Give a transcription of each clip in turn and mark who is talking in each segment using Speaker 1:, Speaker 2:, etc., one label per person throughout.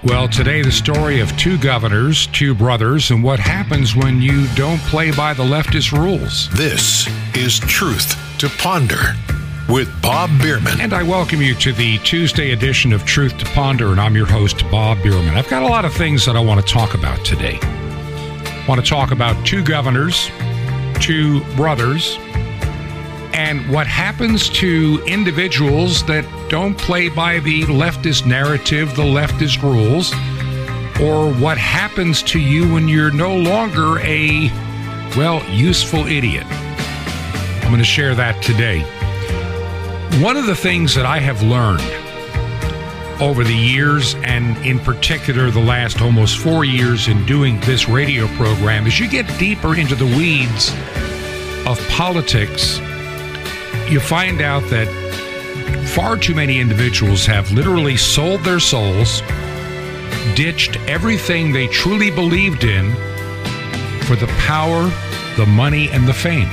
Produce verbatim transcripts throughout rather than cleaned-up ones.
Speaker 1: Well, today the story of two governors, two brothers, and what happens when you don't play by the leftist rules.
Speaker 2: This is Truth to Ponder with Bob Bierman.
Speaker 1: And I welcome you to the Tuesday edition of Truth to Ponder, and I'm your host, Bob Bierman. I've got a lot of things that I want to talk about today. I want to talk about two governors, two brothers, and what happens to individuals that don't play by the leftist narrative, the leftist rules, or what happens to you when you're no longer a, well, useful idiot. I'm going to share that today. One of the things that I have learned over the years, and in particular the last almost four years in doing this radio program, is you get deeper into the weeds of politics, you find out that far too many individuals have literally sold their souls, ditched everything they truly believed in for the power, the money, and the fame.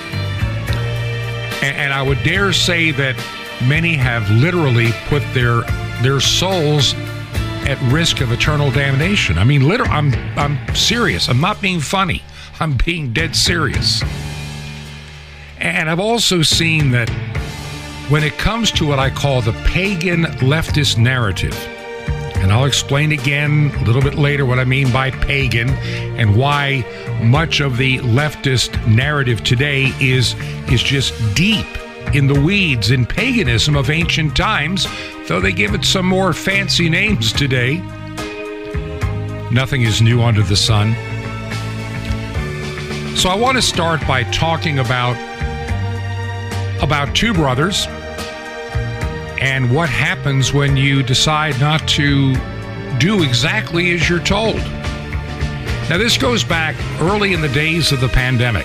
Speaker 1: And, and I would dare say that many have literally put their their souls at risk of eternal damnation. I mean, literally, I'm I'm serious. I'm not being funny. I'm being dead serious. And I've also seen that when it comes to what I call the pagan leftist narrative, and I'll explain again a little bit later what I mean by pagan and why much of the leftist narrative today is, is just deep in the weeds in paganism of ancient times, though they give it some more fancy names today. Nothing is new under the sun. So I want to start by talking about about two brothers and what happens when you decide not to do exactly as you're told. Now, this goes back early in the days of the pandemic.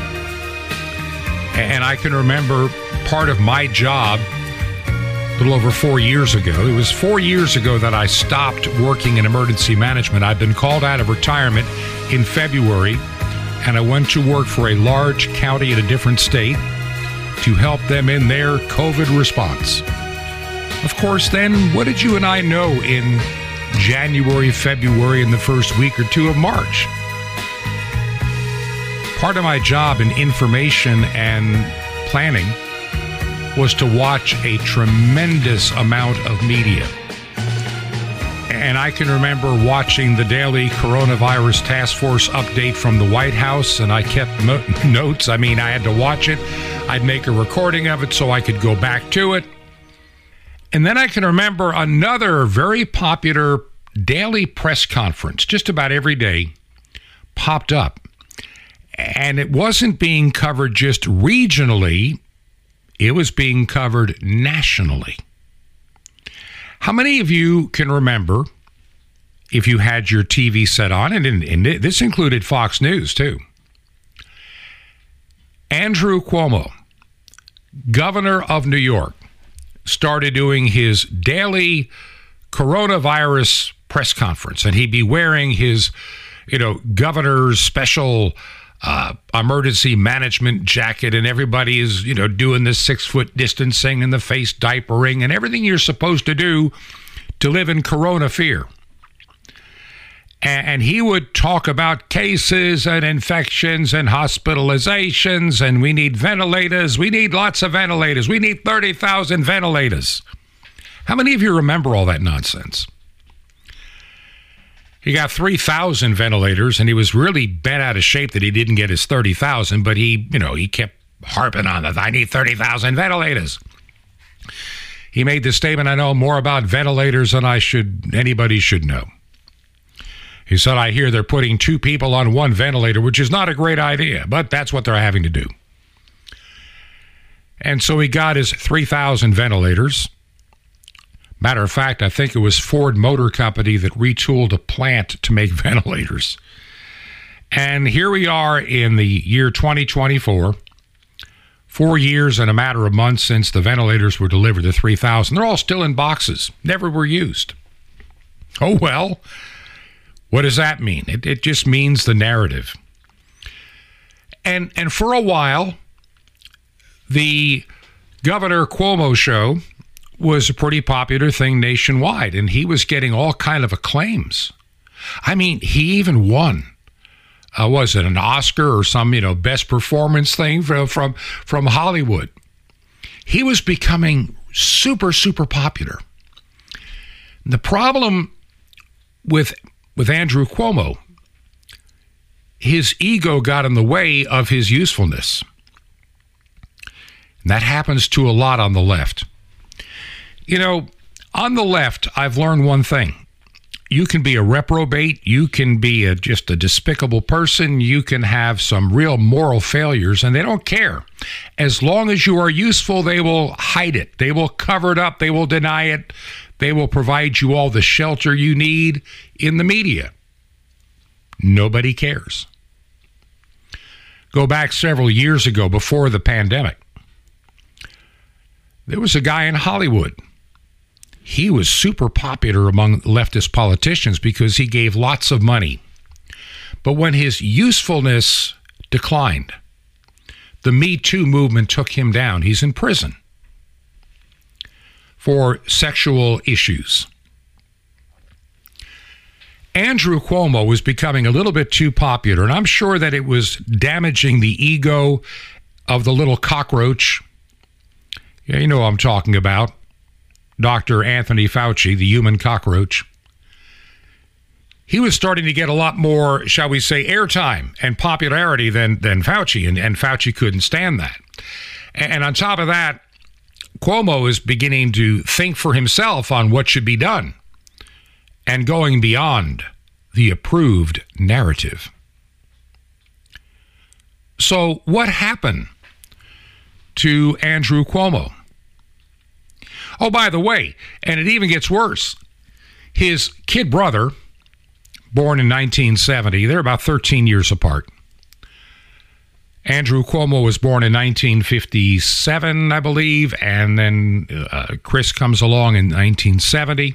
Speaker 1: And I can remember part of my job a little over four years ago. It was four years ago that I stopped working in emergency management. I'd been called out of retirement in February, and I went to work for a large county in a different state to help them in their COVID response. Of course, then, what did you and I know in January, February, and the first week or two of March? Part of my job in information and planning was to watch a tremendous amount of media. And I can remember watching the daily coronavirus task force update from the White House, and I kept mo- notes. I mean, I had to watch it. I'd make a recording of it so I could go back to it. And then I can remember another very popular daily press conference, just about every day, popped up. And it wasn't being covered just regionally, it was being covered nationally. How many of you can remember, if you had your T V set on, and, and this included Fox News too, Andrew Cuomo, governor of New York, started doing his daily coronavirus press conference, and he'd be wearing his, you know, governor's special uh, emergency management jacket, and everybody is, you know, doing this six-foot distancing and the face diapering and everything you're supposed to do to live in corona fear. And he would talk about cases and infections and hospitalizations, and we need ventilators. We need lots of ventilators. We need thirty thousand ventilators. How many of you remember all that nonsense? He got three thousand ventilators, and he was really bent out of shape that he didn't get his thirty thousand, but he, you know, he kept harping on that. I need thirty thousand ventilators. He made the statement, I know more about ventilators than I should, anybody should know. He said, I hear they're putting two people on one ventilator, which is not a great idea, but that's what they're having to do. And so he got his three thousand ventilators. Matter of fact, I think it was Ford Motor Company that retooled a plant to make ventilators. And here we are in the year twenty twenty-four, four years and a matter of months since the ventilators were delivered, the three thousand. They're all still in boxes, never were used. Oh, well. What does that mean? It, it just means the narrative. And and for a while, the Governor Cuomo show was a pretty popular thing nationwide, and he was getting all kind of acclaims. I mean, he even won. Uh, was it an Oscar or some, you know, best performance thing from, from, from Hollywood? He was becoming super, super popular. The problem with with Andrew Cuomo, his ego got in the way of his usefulness. And that happens to a lot on the left. You know, on the left, I've learned one thing. You can be a reprobate. You can be a, just a despicable person. You can have some real moral failures, and they don't care. As long as you are useful, they will hide it. They will cover it up. They will deny it. They will provide you all the shelter you need in the media. Nobody cares. Go back several years ago, before the pandemic. There was a guy in Hollywood. He was super popular among leftist politicians because he gave lots of money. But when his usefulness declined, the Me Too movement took him down. He's in prison for sexual issues. Andrew Cuomo was becoming a little bit too popular, and I'm sure that it was damaging the ego of the little cockroach. Yeah, you know what I'm talking about. Doctor Anthony Fauci, the human cockroach. He was starting to get a lot more, shall we say, airtime and popularity than, than Fauci, and, and Fauci couldn't stand that. And on top of that, Cuomo is beginning to think for himself on what should be done and going beyond the approved narrative. So what happened to Andrew Cuomo? Oh, by the way, and it even gets worse. His kid brother, born in nineteen seventy, they're about thirteen years apart. Andrew Cuomo was born in nineteen fifty-seven, I believe, and then uh, Chris comes along in nineteen seventy.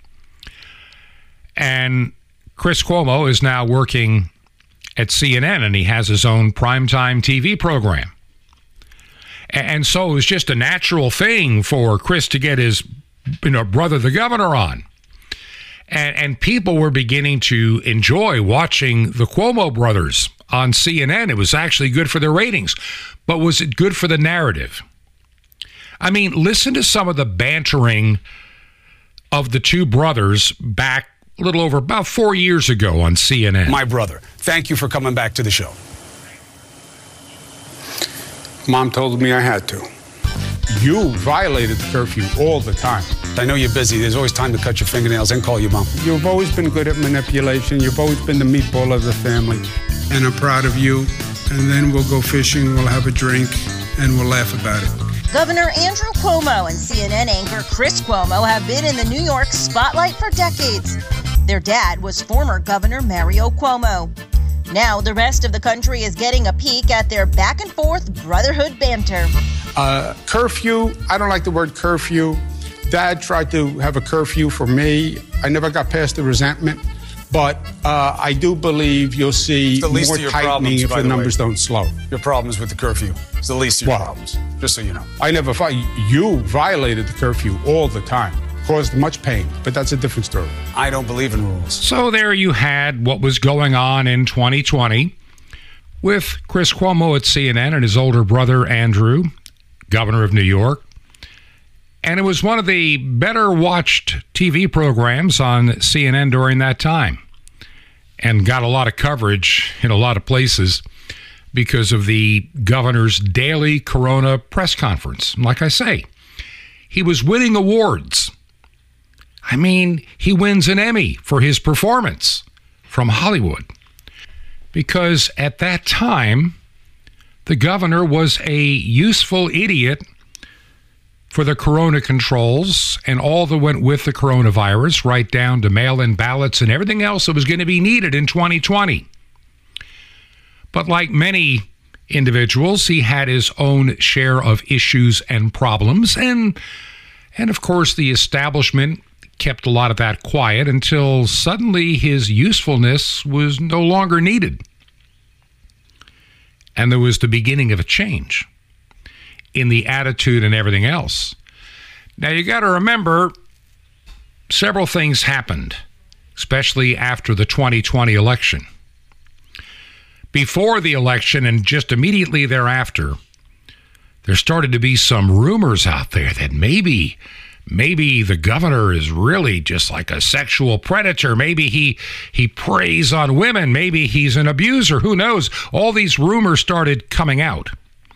Speaker 1: And Chris Cuomo is now working at C N N, and he has his own primetime T V program. And so it was just a natural thing for Chris to get his, you know, brother, the governor, on. And, and people were beginning to enjoy watching the Cuomo brothers on C N N. It was actually good for their ratings. But was it good for the narrative? I mean, listen to some of the bantering of the two brothers back a little over about four years ago on C N N.
Speaker 3: My brother, thank you for coming back to the show. Mom told me I had to.
Speaker 4: You violated the curfew all the time.
Speaker 3: I know you're busy. There's always time to cut your fingernails and call your mom.
Speaker 4: You've always been good at manipulation. You've always been the meatball of the family. And I'm proud of you. And then we'll go fishing, we'll have a drink, and we'll laugh about it.
Speaker 5: Governor Andrew Cuomo and C N N anchor Chris Cuomo have been in the New York spotlight for decades. Their dad was former Governor Mario Cuomo. Now the rest of the country is getting a peek at their back-and-forth brotherhood banter.
Speaker 4: Uh, curfew, I don't like the word curfew. Dad tried to have a curfew for me. I never got past the resentment. But uh, I do believe you'll see more tightening problems, if the, the numbers way. don't slow.
Speaker 3: Your problems with the curfew. It's the least of your
Speaker 4: what?
Speaker 3: problems, just so you know.
Speaker 4: I never fought. You violated the curfew all the time. Caused much pain, but that's a different story.
Speaker 3: I don't believe in rules.
Speaker 1: So there you had what was going on in twenty twenty with Chris Cuomo at C N N and his older brother, Andrew, governor of New York. And it was one of the better watched T V programs on C N N during that time, and got a lot of coverage in a lot of places because of the governor's daily corona press conference. Like I say, he was winning awards. I mean, he wins an Emmy for his performance from Hollywood, because at that time, the governor was a useful idiot for the corona controls and all that went with the coronavirus, right down to mail-in ballots and everything else that was going to be needed in twenty twenty. But like many individuals, he had his own share of issues and problems, and and of course the establishment kept a lot of that quiet until suddenly his usefulness was no longer needed. And there was the beginning of a change in the attitude and everything else. Now, you got to remember, several things happened, especially after the twenty twenty election. Before the election and just immediately thereafter, there started to be some rumors out there that maybe, maybe the governor is really just like a sexual predator. Maybe he he preys on women. Maybe he's an abuser. Who knows? All these rumors started coming out.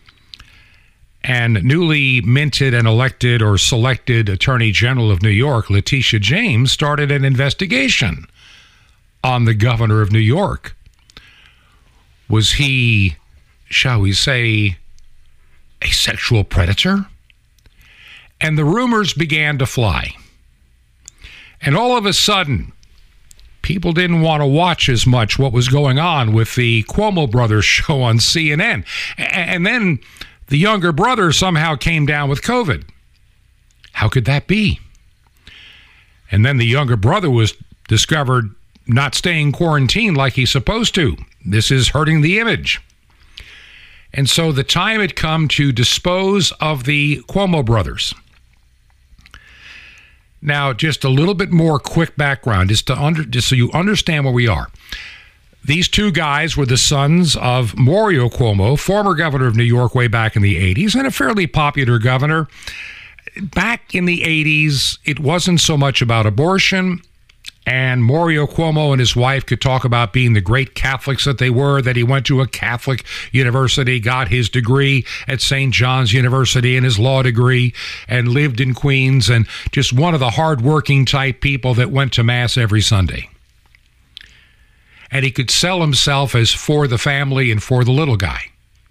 Speaker 1: And newly minted and elected or selected Attorney General of New York, Letitia James, started an investigation on the governor of New York. Was he, shall we say, a sexual predator? And the rumors began to fly. And all of a sudden, people didn't want to watch as much what was going on with the Cuomo Brothers show on C N N. And then the younger brother somehow came down with COVID. How could that be? And then the younger brother was discovered not staying quarantined like he's supposed to. This is hurting the image. And so the time had come to dispose of the Cuomo brothers. Now, just a little bit more quick background, just, to under, just so you understand where we are. These two guys were the sons of Mario Cuomo, former governor of New York way back in the eighties, and a fairly popular governor. Back in the eighties, it wasn't so much about abortion, and Mario Cuomo and his wife could talk about being the great Catholics that they were, that he went to a Catholic university, got his degree at Saint John's University and his law degree, and lived in Queens, and just one of the hardworking type people that went to Mass every Sunday. And he could sell himself as for the family and for the little guy,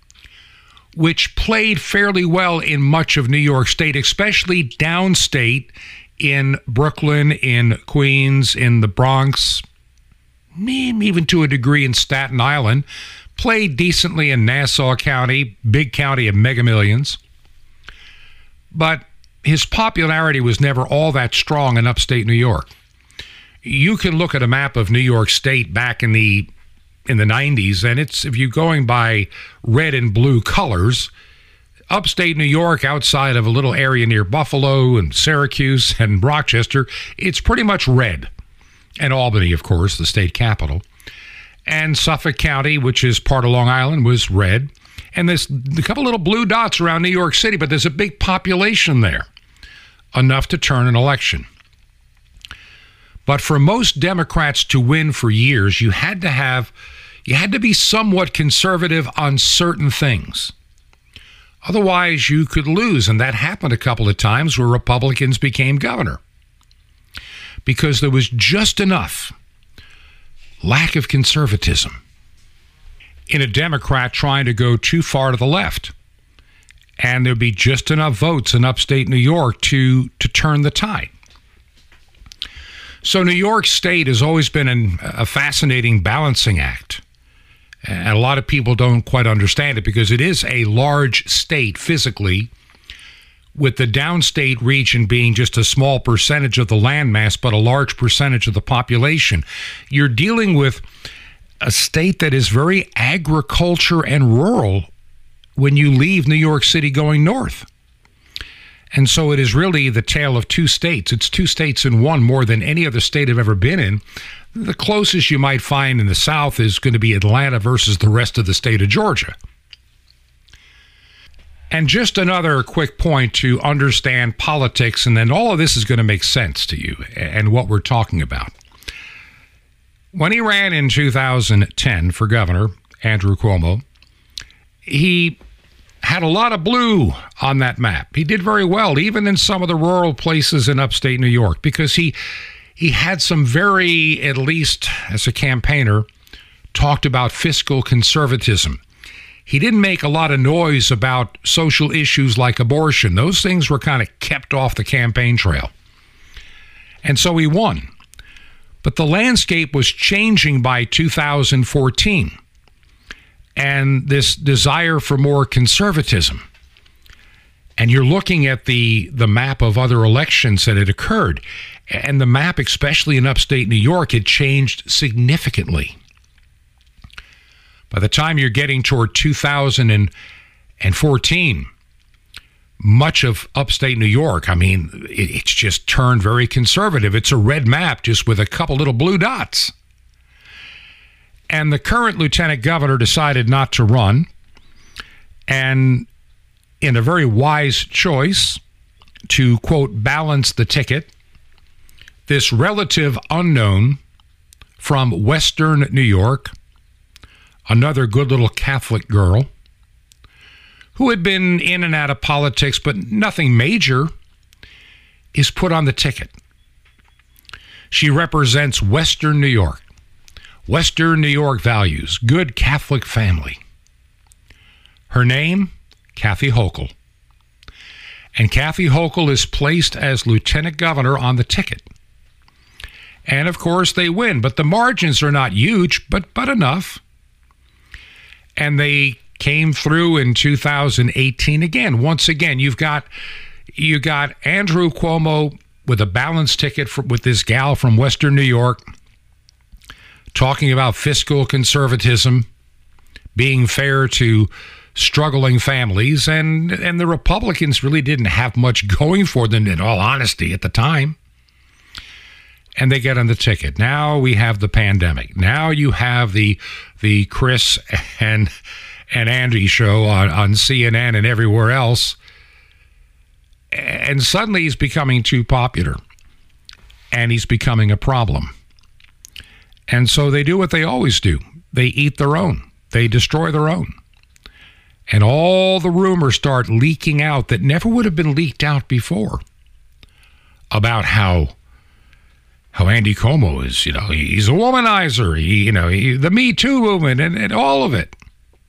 Speaker 1: which played fairly well in much of New York State, especially downstate in Brooklyn, in Queens, in the Bronx, even to a degree in Staten Island, played decently in Nassau County, big county of mega millions. But his popularity was never all that strong in upstate New York. You can look at a map of New York State back in the in the nineties, and it's, if you're going by red and blue colors, upstate New York, outside of a little area near Buffalo and Syracuse and Rochester, it's pretty much red. And Albany, of course, the state capital. And Suffolk County, which is part of Long Island, was red. And there's a couple little blue dots around New York City, but there's a big population there, enough to turn an election. But for most Democrats to win for years, you had to have, you had to be somewhat conservative on certain things. Otherwise, you could lose, and that happened a couple of times where Republicans became governor because there was just enough lack of conservatism in a Democrat trying to go too far to the left, and there'd be just enough votes in upstate New York to, to turn the tide. So New York State has always been an, a fascinating balancing act. And a lot of people don't quite understand it because it is a large state physically, with the downstate region being just a small percentage of the landmass, but a large percentage of the population. You're dealing with a state that is very agriculture and rural when you leave New York City going north. And so it is really the tale of two states. It's two states in one more than any other state I've ever been in. The closest you might find in the South is going to be Atlanta versus the rest of the state of Georgia. And just another quick point to understand politics, and then all of this is going to make sense to you and what we're talking about. When he ran in two thousand ten for governor, Andrew Cuomo, he had a lot of blue on that map. He did very well, even in some of the rural places in upstate New York, because he he had some very, at least as a campaigner, talked about fiscal conservatism. He didn't make a lot of noise about social issues like abortion. Those things were kind of kept off the campaign trail. And so he won. But the landscape was changing by two thousand fourteen. And this desire for more conservatism. And you're looking at the, the map of other elections that had occurred. And the map, especially in upstate New York, had changed significantly. By the time you're getting toward two thousand fourteen, much of upstate New York. I mean, it, it's just turned very conservative. It's a red map just with a couple little blue dots. And the current lieutenant governor decided not to run. And in a very wise choice to, quote, balance the ticket, this relative unknown from Western New York, another good little Catholic girl, who had been in and out of politics, but nothing major, is put on the ticket. She represents Western New York. Western New York values, good Catholic family. Her name, Kathy Hochul. And Kathy Hochul is placed as lieutenant governor on the ticket. And of course they win, but the margins are not huge, but but enough. And they came through in two thousand eighteen again. Once again, you've got you got Andrew Cuomo with a balanced ticket for, with this gal from Western New York, talking about fiscal conservatism, being fair to struggling families, and and the Republicans really didn't have much going for them, in all honesty, at the time. And they get on the ticket. Now we have the pandemic. Now you have the the Chris and and Andy show on, on C N N and everywhere else. And suddenly he's becoming too popular. And he's becoming a problem. And so they do what they always do. They eat their own. They destroy their own. And all the rumors start leaking out that never would have been leaked out before about how how Andy Cuomo is, you know, he's a womanizer, he, you know, he, the Me Too movement, and, and all of it.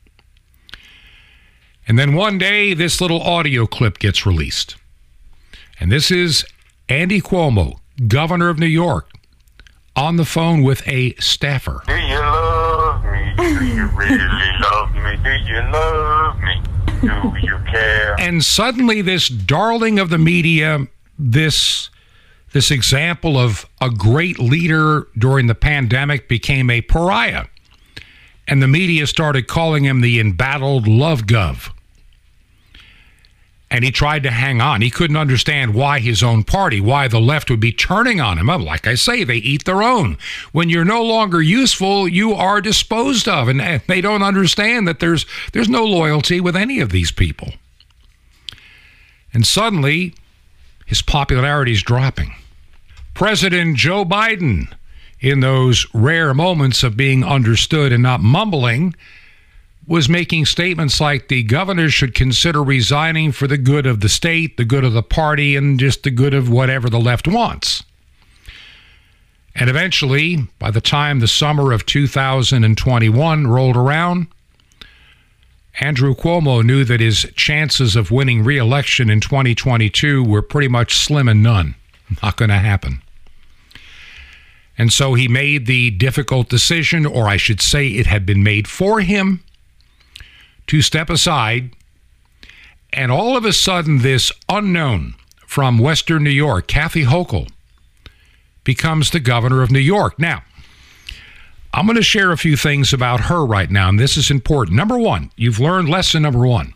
Speaker 1: And then one day, this little audio clip gets released. And this is Andy Cuomo, governor of New York, on the phone with a staffer.
Speaker 6: Do you love me? Do you really love me? Do you love me? Do you care?
Speaker 1: And suddenly this darling of the media, this... This example of a great leader during the pandemic became a pariah. And the media started calling him the embattled love gov. And he tried to hang on. He couldn't understand why his own party, why the left would be turning on him. Like I say, they eat their own. When you're no longer useful, you are disposed of. And they don't understand that there's there's no loyalty with any of these people. And suddenly, his popularity is dropping. President Joe Biden, in those rare moments of being understood and not mumbling, was making statements like the governor should consider resigning for the good of the state, the good of the party, and just the good of whatever the left wants. And eventually, by the time the summer of two thousand twenty-one rolled around, Andrew Cuomo knew that his chances of winning re-election in twenty twenty-two were pretty much slim and none. Not going to happen. And so he made the difficult decision, or I should say it had been made for him, to step aside. And all of a sudden, this unknown from Western New York, Kathy Hochul, becomes the governor of New York. Now, I'm going to share a few things about her right now, and this is important. Number one, you've learned lesson number one.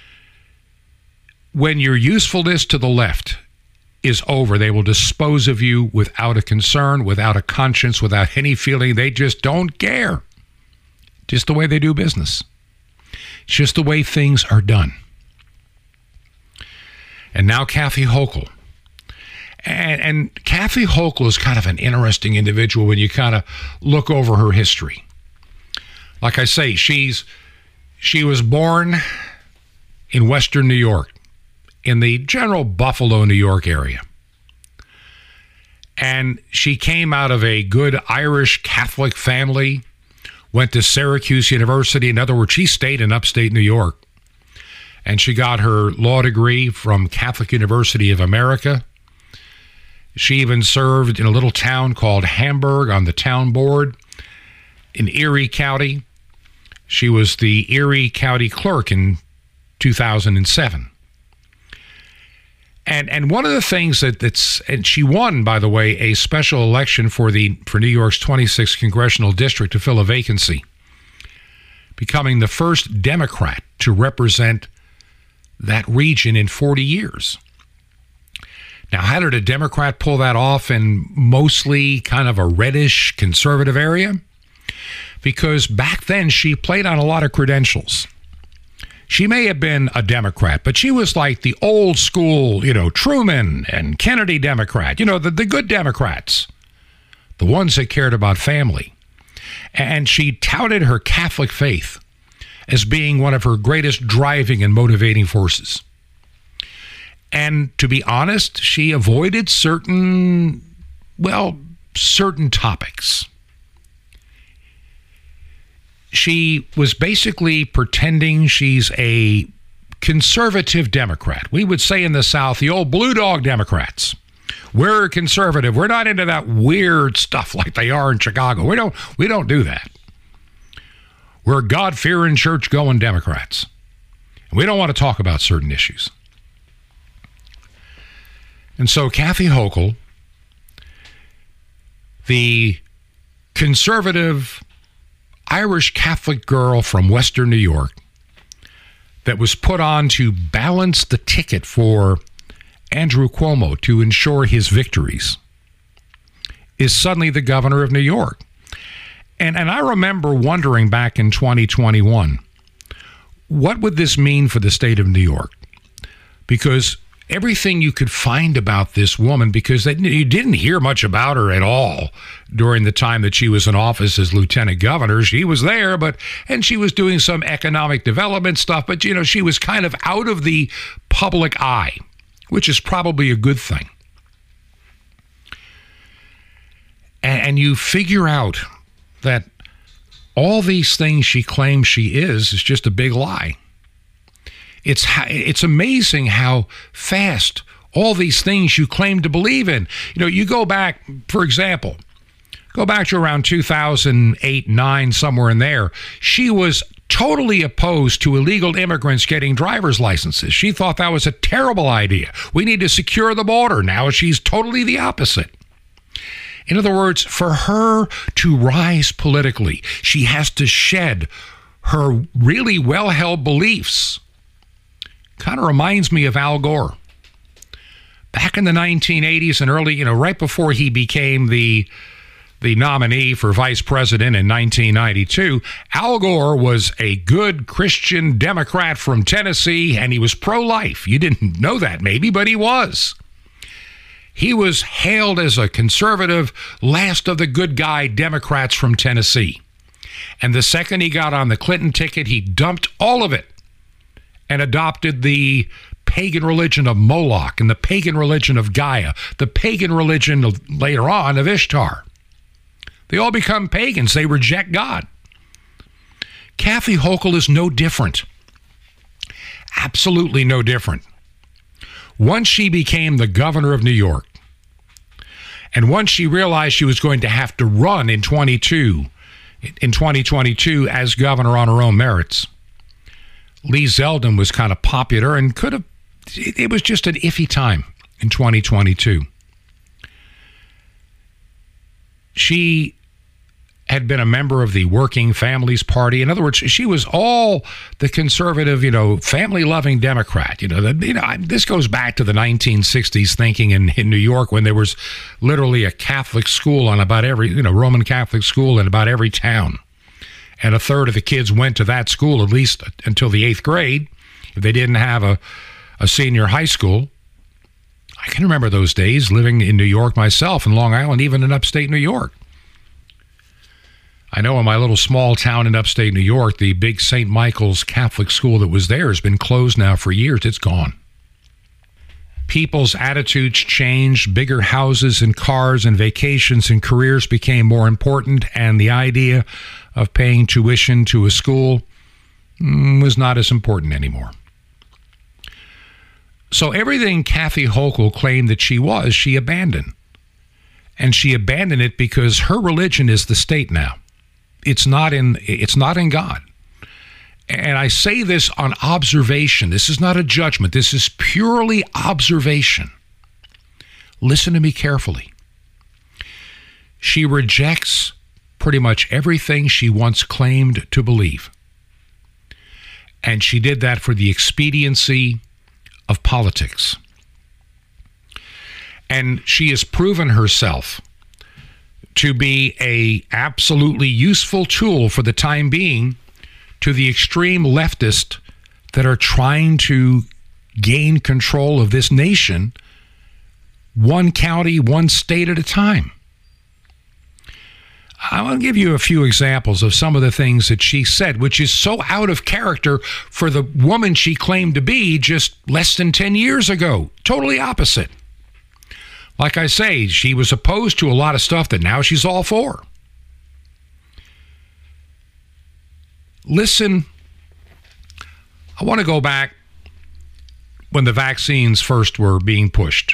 Speaker 1: When your usefulness to the left is over, they will dispose of you without a concern, without a conscience, without any feeling. They just don't care. Just the way they do business. It's just the way things are done. And now Kathy Hochul. And, and Kathy Hochul is kind of an interesting individual when you kind of look over her history. Like I say, she's she was born in Western New York, in the general Buffalo, New York area. And she came out of a good Irish Catholic family, went to Syracuse University. In other words, she stayed in upstate New York. And she got her law degree from Catholic University of America. She even served in a little town called Hamburg on the town board in Erie County. She was the Erie County clerk in two thousand seven. And and one of the things that, that's, and she won, by the way, a special election for the for New York's twenty-sixth congressional district to fill a vacancy, becoming the first Democrat to represent that region in forty years. Now, how did a Democrat pull that off in mostly kind of a reddish conservative area? Because back then she played on a lot of credentials. She may have been a Democrat, but she was like the old school, you know, Truman and Kennedy Democrat, you know, the, the good Democrats, the ones that cared about family. And she touted her Catholic faith as being one of her greatest driving and motivating forces. And to be honest, she avoided certain, well, certain topics. She was basically pretending she's a conservative Democrat. We would say in the South, the old blue dog Democrats. We're conservative. We're not into that weird stuff like they are in Chicago. We don't, we don't do that. We're God-fearing, church-going Democrats. We don't want to talk about certain issues. And so Kathy Hochul, the conservative Irish Catholic girl from Western New York that was put on to balance the ticket for Andrew Cuomo to ensure his victories, is suddenly the governor of New York. And and I remember wondering back in twenty twenty-one, what would this mean for the state of New York? Because everything you could find about this woman, because they, you didn't hear much about her at all during the time that she was in office as lieutenant governor. She was there, but and she was doing some economic development stuff, but you know, she was kind of out of the public eye, which is probably a good thing. And, and you figure out that all these things she claims she is is just a big lie. It's it's amazing how fast all these things you claim to believe in. You know, you go back, for example, go back to around two thousand eight, nine, somewhere in there. She was totally opposed to illegal immigrants getting driver's licenses. She thought that was a terrible idea. We need to secure the border. Now she's totally the opposite. In other words, for her to rise politically, she has to shed her really well-held beliefs. Kind of reminds me of Al Gore. Back in the nineteen eighties and early, you know, right before he became the the nominee for vice president in nineteen ninety-two, Al Gore was a good Christian Democrat from Tennessee, and he was pro-life. You didn't know that maybe, but he was. He was hailed as a conservative, last of the good guy Democrats from Tennessee. And the second he got on the Clinton ticket, he dumped all of it and adopted the pagan religion of Moloch and the pagan religion of Gaia, the pagan religion of, later on of Ishtar. They all become pagans. They reject God. Kathy Hochul is no different. Absolutely no different. Once she became the governor of New York, and once she realized she was going to have to run in twenty-two, in twenty twenty-two as governor on her own merits, Lee Zeldin was kind of popular and could have, it was just an iffy time in twenty twenty-two. She had been a member of the Working Families Party. In other words, she was all the conservative, you know, family-loving Democrat. You know, the, you know, this goes back to the nineteen sixties thinking in, in New York when there was literally a Catholic school on about every, you know, Roman Catholic school in about every town. And a third of the kids went to that school at least until the eighth grade, if they didn't have a, a senior high school. I can remember those days living in New York myself, in Long Island, even in upstate New York. I know in my little small town in upstate New York, the big Saint Michael's Catholic school that was there has been closed now for years. It's gone. People's attitudes changed. Bigger houses and cars and vacations and careers became more important, and the idea of paying tuition to a school was not as important anymore. So everything Kathy Hochul claimed that she was, she abandoned. And she abandoned it because her religion is the state now. It's not in it's not in God. And I say this on observation. This is not a judgment. This is purely observation. Listen to me carefully. She rejects pretty much everything she once claimed to believe. And she did that for the expediency of politics. And she has proven herself to be a absolutely useful tool for the time being to the extreme leftists that are trying to gain control of this nation, one county, one state at a time. I want to give you a few examples of some of the things that she said, which is so out of character for the woman she claimed to be just less than ten years ago. Totally opposite. Like I say, she was opposed to a lot of stuff that now she's all for. Listen, I want to go back when the vaccines first were being pushed.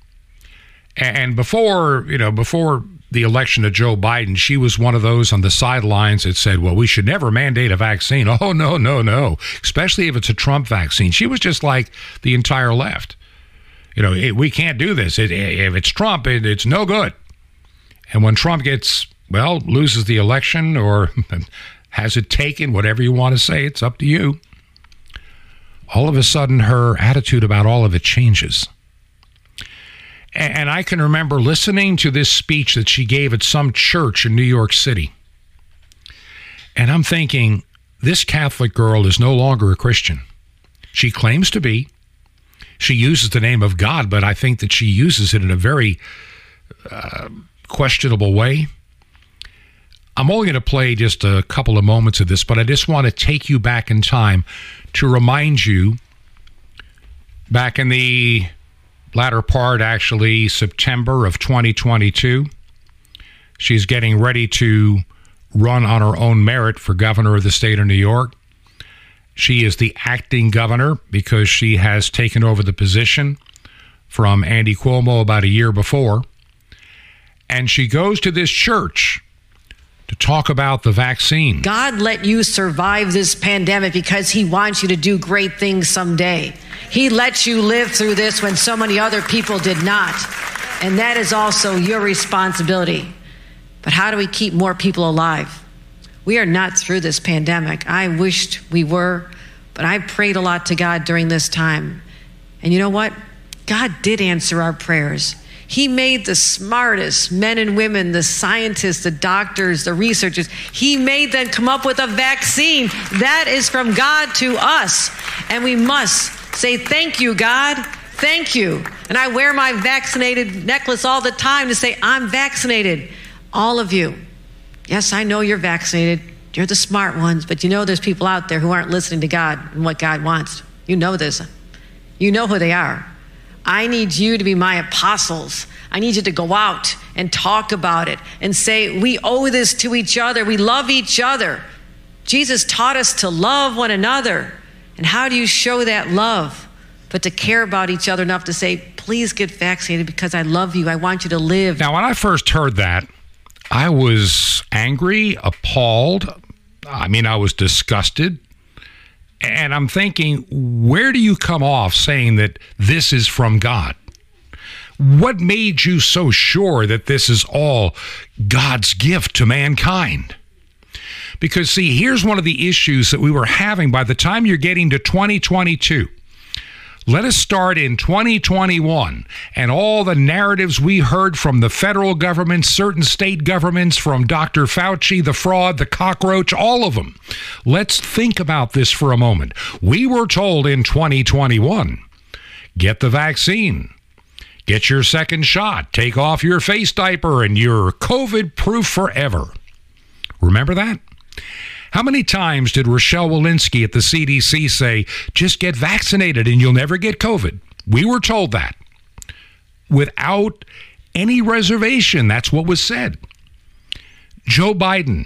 Speaker 1: And before, you know, before the election of Joe Biden, she was one of those on the sidelines that said, well, we should never mandate a vaccine. Oh, no, no, no. Especially if it's a Trump vaccine. She was just like the entire left. You know, it, we can't do this. It, if it's Trump, it, it's no good. And when Trump gets, well, loses the election or has it taken, whatever you want to say, it's up to you. All of a sudden, her attitude about all of it changes. And I can remember listening to this speech that she gave at some church in New York City. And I'm thinking, this Catholic girl is no longer a Christian. She claims to be. She uses the name of God, but I think that she uses it in a very uh, questionable way. I'm only going to play just a couple of moments of this, but I just want to take you back in time to remind you, back in the latter part, actually, September of twenty twenty-two, she's getting ready to run on her own merit for governor of the state of New York. She is the acting governor because she has taken over the position from Andy Cuomo about a year before. And she goes to this church to talk about the vaccine.
Speaker 7: God let you survive this pandemic because he wants you to do great things someday. He lets you live through this when so many other people did not. And that is also your responsibility. But how do we keep more people alive? We are not through this pandemic. I wished we were, but I prayed a lot to God during this time. And you know what? God did answer our prayers. He made the smartest men and women, the scientists, the doctors, the researchers. He made them come up with a vaccine. That is from God to us. And we must say, thank you, God. Thank you. And I wear my vaccinated necklace all the time to say, I'm vaccinated. All of you. Yes, I know you're vaccinated. You're the smart ones, but you know there's people out there who aren't listening to God and what God wants. You know this. You know who they are. I need you to be my apostles. I need you to go out and talk about it and say, we owe this to each other. We love each other. Jesus taught us to love one another. And how do you show that love? But to care about each other enough to say, please get vaccinated because I love you. I want you to live.
Speaker 1: Now, when I first heard that, I was angry, appalled. I mean, I was disgusted. And I'm thinking, where do you come off saying that this is from God? What made you so sure that this is all God's gift to mankind? Because, see, here's one of the issues that we were having by the time you're getting to twenty twenty-two. Let us start in twenty twenty-one, and all the narratives we heard from the federal government, certain state governments, from Doctor Fauci, the fraud, the cockroach, all of them. Let's think about this for a moment. We were told in twenty twenty-one, get the vaccine, get your second shot, take off your face diaper, and you're COVID-proof forever. Remember that? How many times did Rochelle Walensky at the C D C say, just get vaccinated and you'll never get COVID? We were told that. Without any reservation, that's what was said. Joe Biden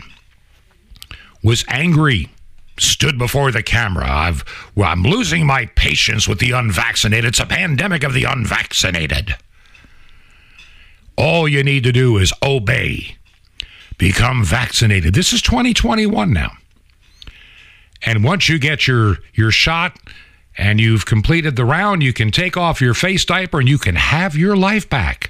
Speaker 1: was angry, stood before the camera. I've, well, I'm losing my patience with the unvaccinated. It's a pandemic of the unvaccinated. All you need to do is obey. Become vaccinated. This is twenty twenty-one now. And once you get your, your shot and you've completed the round, you can take off your face diaper and you can have your life back.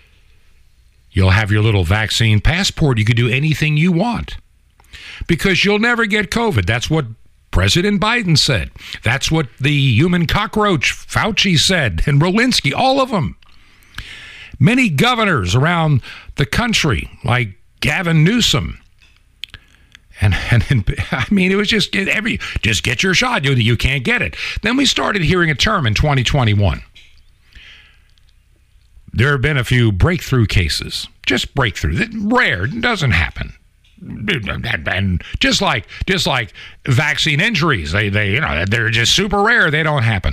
Speaker 1: You'll have your little vaccine passport. You can do anything you want because you'll never get COVID. That's what President Biden said. That's what the human cockroach, Fauci, said, and Walensky, all of them. Many governors around the country, like Gavin Newsom. And, and, and I mean, it was just every just get your shot. You, you can't get it. Then we started hearing a term in twenty twenty-one. There have been a few breakthrough cases, just breakthrough. Rare, doesn't happen. And just like just like vaccine injuries, they they you know they're just super rare. They don't happen.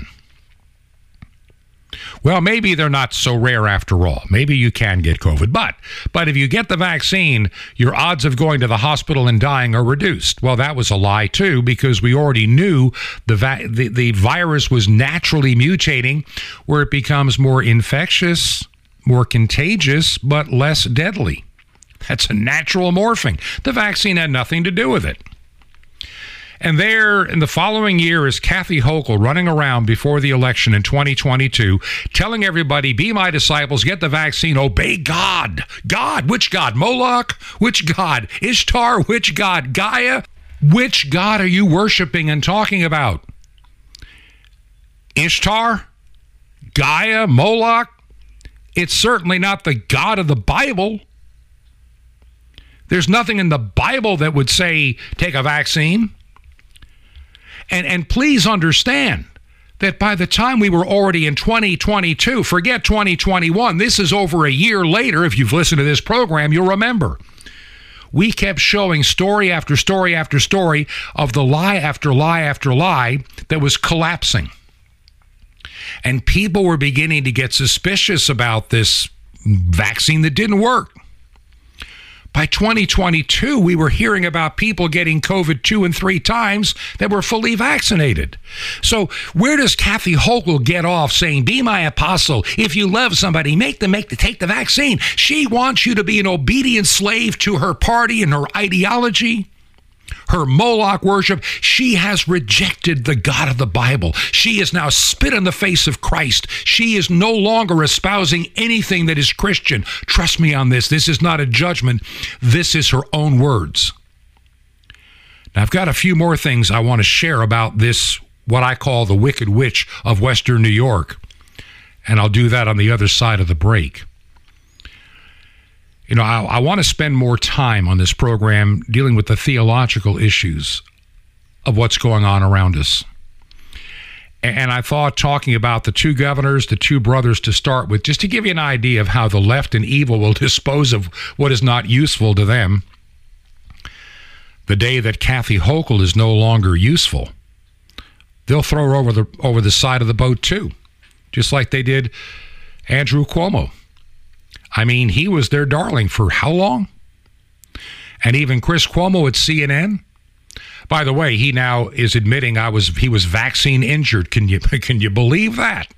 Speaker 1: Well, maybe they're not so rare after all. Maybe you can get COVID, but but if you get the vaccine, your odds of going to the hospital and dying are reduced. Well, that was a lie too, because we already knew the va- the, the virus was naturally mutating, where it becomes more infectious, more contagious, but less deadly. That's a natural morphing. The vaccine had nothing to do with it. And there, in the following year, is Kathy Hochul running around before the election in twenty twenty-two, telling everybody, be my disciples, get the vaccine, obey God. God, which God? Moloch? Which God? Ishtar? Which God? Gaia? Which God are you worshiping and talking about? Ishtar? Gaia? Moloch? It's certainly not the God of the Bible. There's nothing in the Bible that would say, take a vaccine. And and please understand that by the time we were already in twenty twenty-two, forget twenty twenty-one, this is over a year later. If you've listened to this program, you'll remember. We kept showing story after story after story of the lie after lie after lie that was collapsing. And people were beginning to get suspicious about this vaccine that didn't work. By twenty twenty-two, we were hearing about people getting COVID two and three times that were fully vaccinated. So where does Kathy Hochul get off saying, be my apostle? If you love somebody, make them make the, take the vaccine. She wants you to be an obedient slave to her party and her ideology, her Moloch worship. She has rejected the God of the Bible. She is now spit in the face of Christ. She is no longer espousing anything that is Christian. Trust me on this. This is not a judgment. This is her own words. Now, I've got a few more things I want to share about this, what I call the Wicked Witch of Western New York. And I'll do that on the other side of the break. You know, I, I want to spend more time on this program dealing with the theological issues of what's going on around us. And I thought talking about the two governors, the two brothers to start with, just to give you an idea of how the left and evil will dispose of what is not useful to them. The day that Kathy Hochul is no longer useful, they'll throw her over the, over the side of the boat too, just like they did Andrew Cuomo. I mean, he was their darling for how long? And even Chris Cuomo at C N N. By the way, he now is admitting I was he was vaccine injured. Can you can you believe that?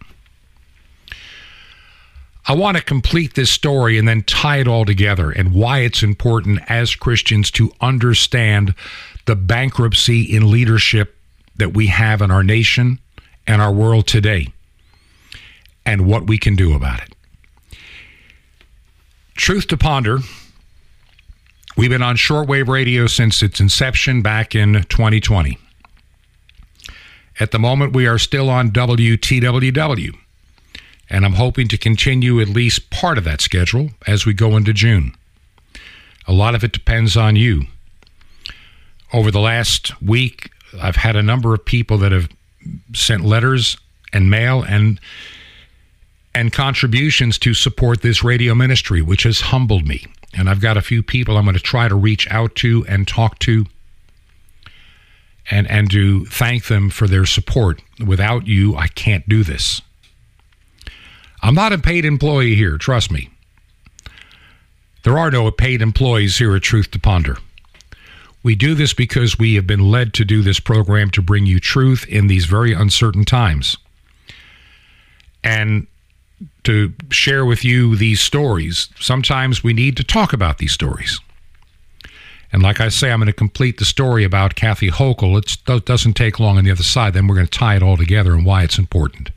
Speaker 1: I want to complete this story and then tie it all together and why it's important as Christians to understand the bankruptcy in leadership that we have in our nation and our world today and what we can do about it. Truth to Ponder. We've been on shortwave radio since its inception back in twenty twenty. At the moment, we are still on W T W W, and I'm hoping to continue at least part of that schedule as we go into June. A lot of it depends on you. Over the last week, I've had a number of people that have sent letters and mail and and contributions to support this radio ministry, which has humbled me. And I've got a few people I'm going to try to reach out to and talk to and, and to thank them for their support. Without you, I can't do this. I'm not a paid employee here, trust me. There are no paid employees here at Truth to Ponder. We do this because we have been led to do this program to bring you truth in these very uncertain times. And to share with you these stories, sometimes we need to talk about these stories. And like I say, I'm going to complete the story about Kathy Hochul. It doesn't take long on the other side. Then we're going to tie it all together and why it's important.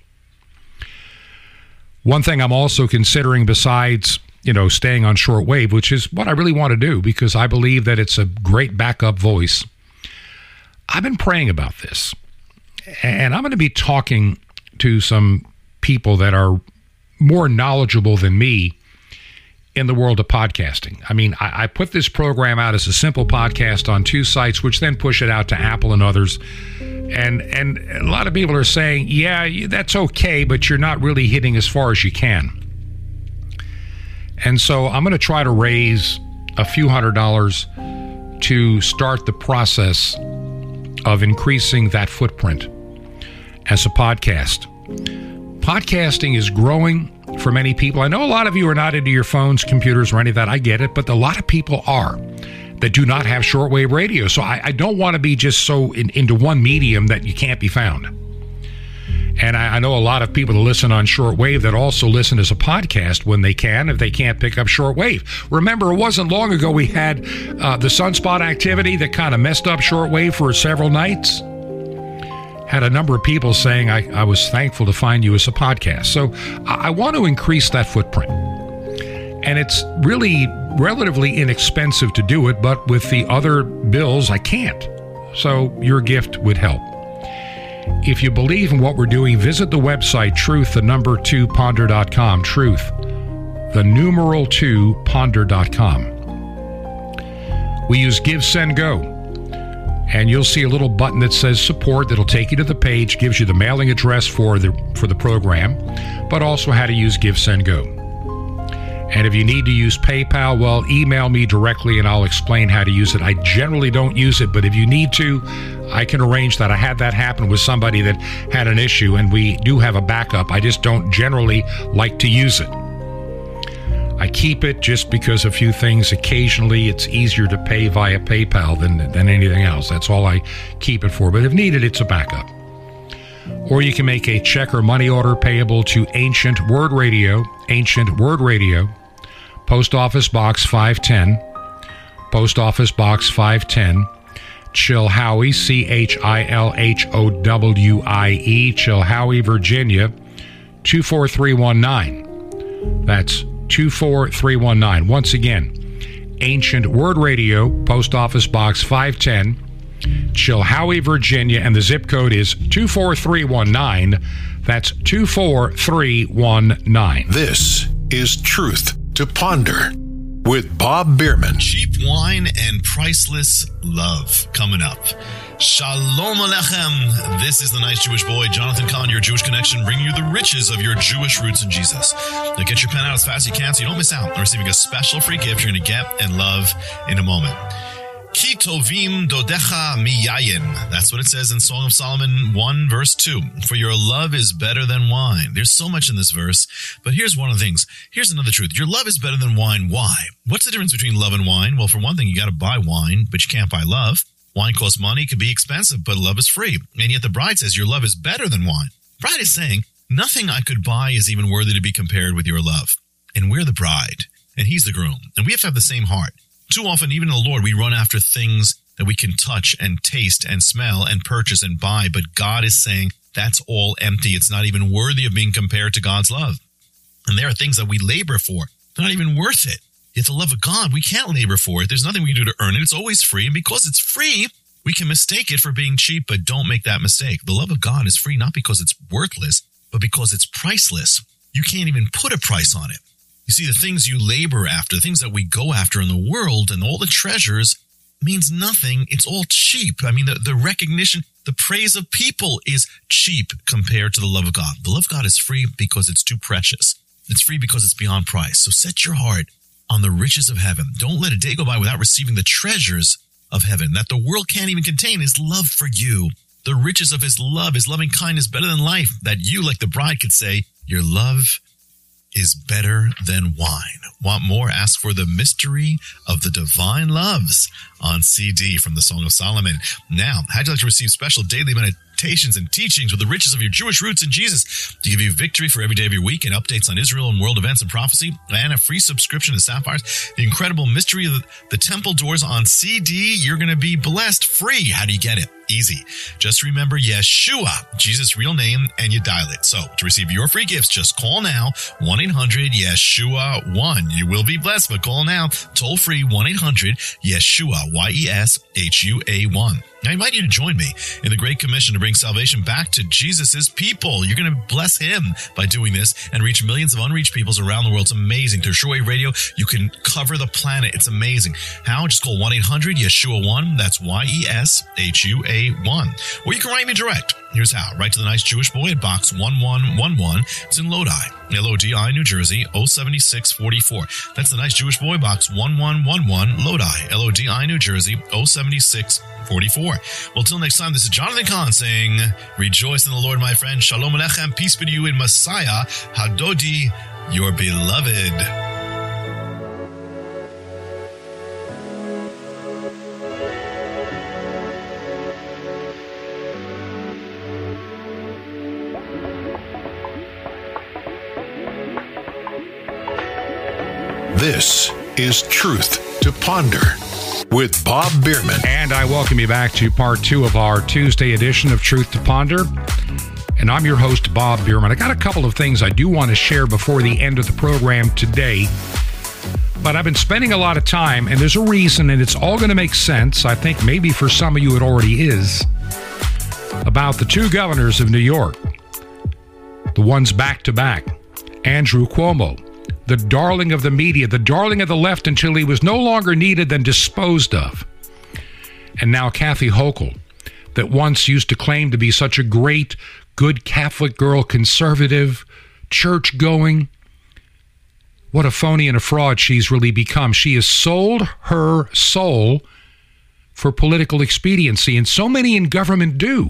Speaker 1: One thing I'm also considering besides, you know, staying on shortwave, which is what I really want to do because I believe that it's a great backup voice. I've been praying about this, and I'm going to be talking to some people that are more knowledgeable than me in the world of podcasting. I mean, I, I put this program out as a simple podcast on two sites, which then push it out to Apple and others. And and a lot of people are saying, yeah, that's okay, but you're not really hitting as far as you can. And so I'm going to try to raise a few hundred dollars to start the process of increasing that footprint as a podcast. Podcasting is growing for many people. I know a lot of you are not into your phones, computers, or any of that. I get it, but a lot of people are that do not have shortwave radio. So I, I don't want to be just so in, into one medium that you can't be found. And I, I know a lot of people that listen on shortwave that also listen as a podcast when they can, if they can't pick up shortwave. Remember, it wasn't long ago we had uh, the sunspot activity that kind of messed up shortwave for several nights. Had a number of people saying, I, I was thankful to find you as a podcast. So I, I want to increase that footprint. And it's really relatively inexpensive to do it, but with the other bills, I can't. So your gift would help. If you believe in what we're doing, visit the website, truth, the number two, ponder dot com. Truth, the numeral two, ponder dot com. We use Give, Send, Go. And you'll see a little button that says support that'll take you to the page, gives you the mailing address for the for the program, but also how to use Give, Send, Go. And if you need to use PayPal, well, email me directly and I'll explain how to use it. I generally don't use it, but if you need to, I can arrange that. I had that happen with somebody that had an issue, and we do have a backup. I just don't generally like to use it. I keep it just because a few things, occasionally it's easier to pay via PayPal than, than anything else. That's all I keep it for. But if needed, it's a backup. Or you can make a check or money order payable to Ancient Word Radio, Ancient Word Radio, Post Office Box five ten, Post Office Box five ten, Chilhowie, C H I L H O W I E, Chilhowie, Virginia, two four three one nine. That's two four three one nine. Once again, Ancient Word Radio, Post Office Box five ten, Chilhowie, Virginia, and the zip code is two four three one nine. That's two four three one nine.
Speaker 2: This is Truth to Ponder with Bob Bierman.
Speaker 8: Cheap wine and priceless love coming up. Shalom Aleichem. This is the nice Jewish boy, Jonathan Kahn, your Jewish connection, bringing you the riches of your Jewish roots in Jesus. Now get your pen out as fast as you can so you don't miss out on receiving a special free gift you're going to get and love in a moment. Ki tovim dodecha miyayin. That's what it says in Song of Solomon one, verse two. For your love is better than wine. There's so much in this verse, but here's one of the things. Here's another truth. Your love is better than wine. Why? What's the difference between love and wine? Well, for one thing, you got to buy wine, but you can't buy love. Wine costs money, can be expensive, but love is free. And yet the bride says your love is better than wine. Bride is saying, nothing I could buy is even worthy to be compared with your love. And we're the bride, and he's the groom. And we have to have the same heart. Too often, even in the Lord, we run after things that we can touch and taste and smell and purchase and buy. But God is saying that's all empty. It's not even worthy of being compared to God's love. And there are things that we labor for. They're not even worth it. It's the love of God. We can't labor for it. There's nothing we can do to earn it. It's always free. And because it's free, we can mistake it for being cheap, but don't make that mistake. The love of God is free, not because it's worthless, but because it's priceless. You can't even put a price on it. You see, the things you labor after, the things that we go after in the world and all the treasures means nothing. It's all cheap. I mean, the, the recognition, the praise of people is cheap compared to the love of God. The love of God is free because it's too precious. It's free because it's beyond price. So set your heart on the riches of heaven. Don't let a day go by without receiving the treasures of heaven that the world can't even contain. His love for you, the riches of his love, his loving kindness better than life, that you, like the bride, could say, your love is better than wine. Want more? Ask for the mystery of the divine loves on C D from the Song of Solomon. Now, how'd you like to receive special daily meditations and teachings with the riches of your Jewish roots in Jesus to give you victory for every day of your week and updates on Israel and world events and prophecy, and a free subscription to Sapphires, the incredible mystery of the temple doors on C D? You're going to be blessed free. How do you get it? Easy. Just remember Yeshua, Jesus' real name, and you dial it. So to receive your free gifts, just call now, one eight hundred Yeshua one. You will be blessed, but call now, toll free, one eight hundred Yeshua, Y E S H U A one. I invite you to join me in the Great Commission to bring salvation back to Jesus' people. You're going to bless him by doing this and reach millions of unreached peoples around the world. It's amazing. Through Shortwave Radio, you can cover the planet. It's amazing. How? Just call one eight hundred Yeshua one. That's Y E S H U A one. Or you can write me direct. Here's how. Write to the Nice Jewish Boy at Box one one one one. It's in Lodi, L O D I, New Jersey, oh seven six four four. That's the Nice Jewish Boy, Box one one one one, Lodi, L O D I, New Jersey, oh seven six four four. Well, till next time, this is Jonathan Kahn saying, rejoice in the Lord, my friend. Shalom Aleichem. Peace be to you in Messiah, Hadodi, your beloved.
Speaker 2: This is Truth to Ponder with Bob Bierman.
Speaker 1: And I welcome you back to part two of our Tuesday edition of Truth to Ponder. And I'm your host, Bob Bierman. I got a couple of things I do want to share before the end of the program today. But I've been spending a lot of time, and there's a reason, and it's all going to make sense. I think maybe for some of you it already is. About the two governors of New York. The ones back to back. Andrew Cuomo, the darling of the media, the darling of the left until he was no longer needed than disposed of. And now Kathy Hochul, that once used to claim to be such a great, good Catholic girl, conservative, church-going. What a phony and a fraud she's really become. She has sold her soul for political expediency, and so many in government do.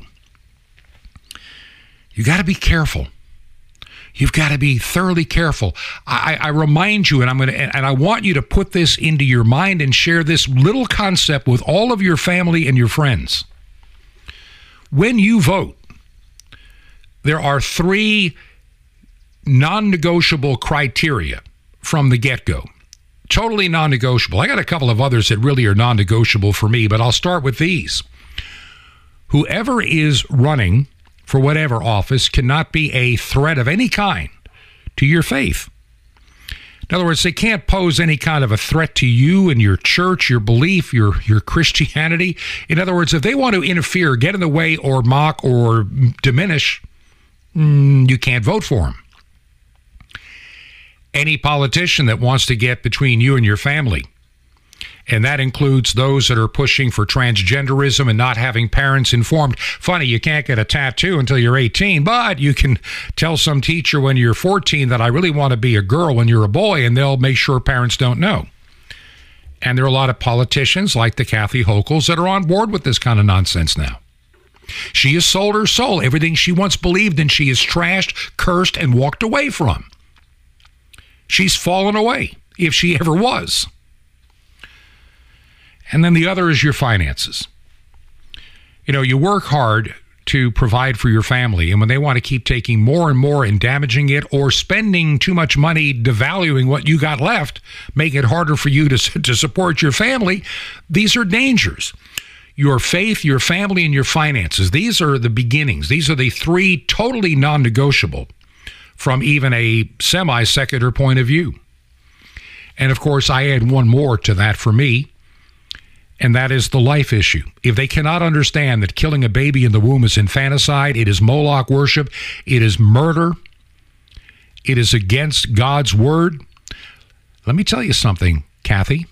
Speaker 1: You got to be careful. You've got to be thoroughly careful. I, I remind you, and I'm going to, and I want you to put this into your mind and share this little concept with all of your family and your friends. When you vote, there are three non-negotiable criteria from the get-go. Totally non-negotiable. I got a couple of others that really are non-negotiable for me, but I'll start with these. Whoever is running for whatever office cannot be a threat of any kind to your faith. In other words, they can't pose any kind of a threat to you and your church, your belief, your, your Christianity. In other words, if they want to interfere, get in the way, or mock or diminish, mm, you can't vote for them. Any politician that wants to get between you and your family, and that includes those that are pushing for transgenderism and not having parents informed. Funny, you can't get a tattoo until you're eighteen, but you can tell some teacher when you're fourteen that I really want to be a girl when you're a boy, and they'll make sure parents don't know. And there are a lot of politicians like the Kathy Hochuls that are on board with this kind of nonsense now. She has sold her soul. Everything she once believed in, she has trashed, cursed, and walked away from. She's fallen away, if she ever was. And then the other is your finances. You know, you work hard to provide for your family, and when they want to keep taking more and more and damaging it, or spending too much money devaluing what you got left, making it harder for you to, to support your family, these are dangers. Your faith, your family, and your finances, these are the beginnings. These are the three totally non-negotiable from even a semi-secular point of view. And of course, I add one more to that for me, and that is the life issue. If they cannot understand that killing a baby in the womb is infanticide, it is Moloch worship, it is murder, it is against God's word. Let me tell you something, Kathy.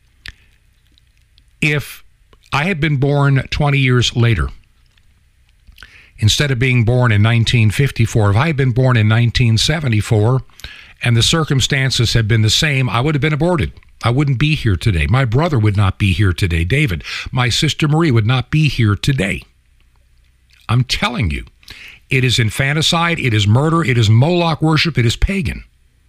Speaker 1: If I had been born twenty years later, instead of being born in nineteen fifty-four, if I had been born in nineteen seventy-four and the circumstances had been the same, I would have been aborted. I wouldn't be here today. My brother would not be here today, David. My sister Marie would not be here today. I'm telling you, it is infanticide, it is murder, it is Moloch worship, it is pagan.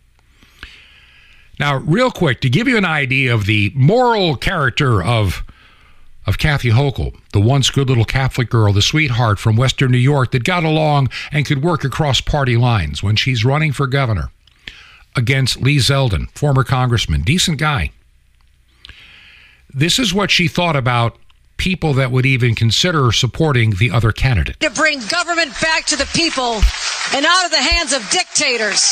Speaker 1: Now, real quick, to give you an idea of the moral character of, of Kathy Hochul, the once good little Catholic girl, the sweetheart from Western New York that got along and could work across party lines when she's running for governor against Lee Zeldin, former congressman, decent guy. This is what she thought about people that would even consider supporting the other candidate.
Speaker 7: To bring government back to the people and out of the hands of dictators.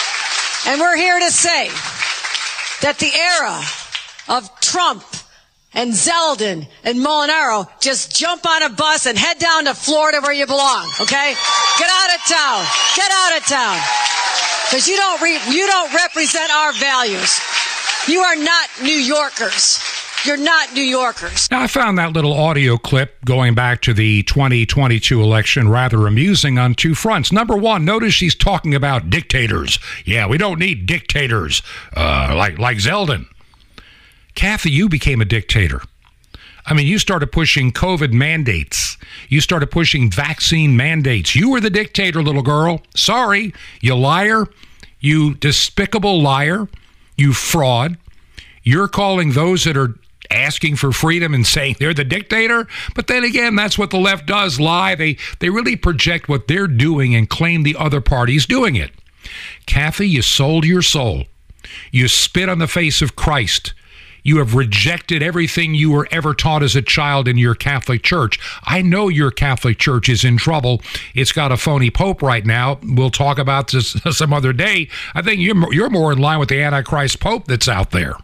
Speaker 7: And we're here to say that the era of Trump and Zeldin and Molinaro just jump on a bus and head down to Florida where you belong, okay? Get out of town. Get out of town. Because you don't re- you don't represent our values. You are not New Yorkers. You're not New Yorkers.
Speaker 1: Now, I found that little audio clip going back to the twenty twenty-two election rather amusing on two fronts. Number one, notice she's talking about dictators. Yeah, we don't need dictators uh, like, like Zeldin. Kathy, you became a dictator. I mean, you started pushing COVID mandates. You started pushing vaccine mandates. You were the dictator, little girl. Sorry, you liar. You despicable liar. You fraud. You're calling those that are asking for freedom and saying they're the dictator. But then again, that's what the left does, lie. They, they really project what they're doing and claim the other party's doing it. Kathy, you sold your soul. You spit on the face of Christ. You have rejected everything you were ever taught as a child in your Catholic Church. I know your Catholic Church is in trouble. It's got a phony pope right now. We'll talk about this some other day. I think you're, you're more in line with the Antichrist Pope that's out there,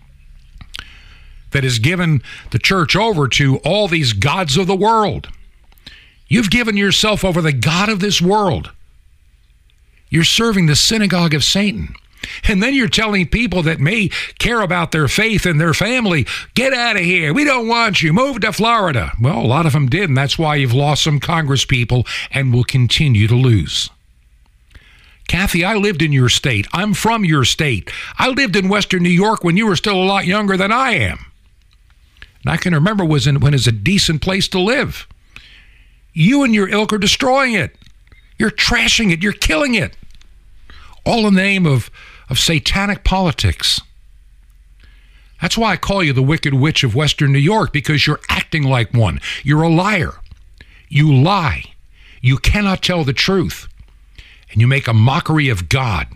Speaker 1: that has given the church over to all these gods of the world. You've given yourself over to the God of this world. You're serving the synagogue of Satan. And then you're telling people that may care about their faith and their family, get out of here. We don't want you. Move to Florida. Well, a lot of them did, and that's why you've lost some Congress people and will continue to lose. Kathy, I lived in your state. I'm from your state. I lived in Western New York when you were still a lot younger than I am. And I can remember was in, when it was a decent place to live. You and your ilk are destroying it. You're trashing it. You're killing it. All in the name of, of satanic politics. That's why I call you the Wicked Witch of Western New York, because you're acting like one. You're a liar. You lie. You cannot tell the truth. And you make a mockery of God.